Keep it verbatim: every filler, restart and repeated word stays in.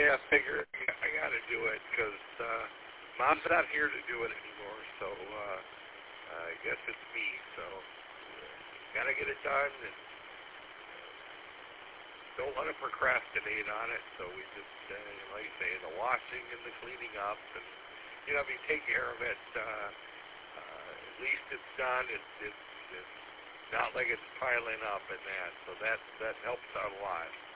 I figure I got to do it because uh, Mom's not here to do it anymore, so uh, I guess it's me. So uh, got to get it done, and don't want to procrastinate on it. So we just, uh, like I say, the washing and the cleaning up, and you know, if you take care of it, uh, uh, at least it's done. It's it's it's not like it's piling up and that. So that that helps out a lot.